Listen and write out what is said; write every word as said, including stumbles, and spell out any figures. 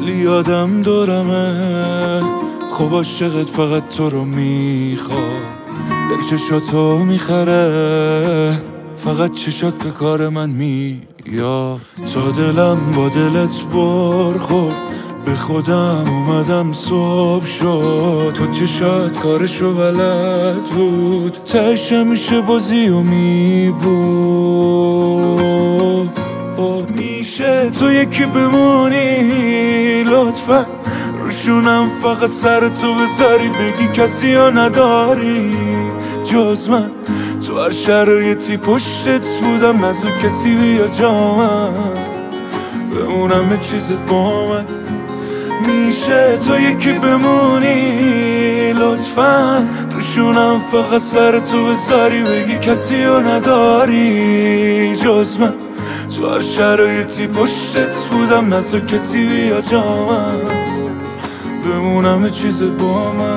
کلی یادم دورمه، خب عاشقت فقط تو رو میخواد، دل چشاتو میخره، فقط چشات به کار من میاد. تا دلم با دلت برخورد، به خودم اومدم صبح شد، تو چشات کارشو بلد بود، تهش میشه بازی و میبود. میشه تو یکی بمونی لطفا، روشونم فقط سر تو بذاری، بگی کسی یا نداری جز من، تو هر شرایطی پشتت بودم، نزد کسی بیا جا من، بمونم یه چیزت با من. میشه تو یکی بمونی لطفا، روشونم فقط سر تو بذاری، بگی کسی یا نداری جز من، تو هر شرایطی پشتت بودم، نزد کسی بیا جا من، بمونم یه چیزت با من.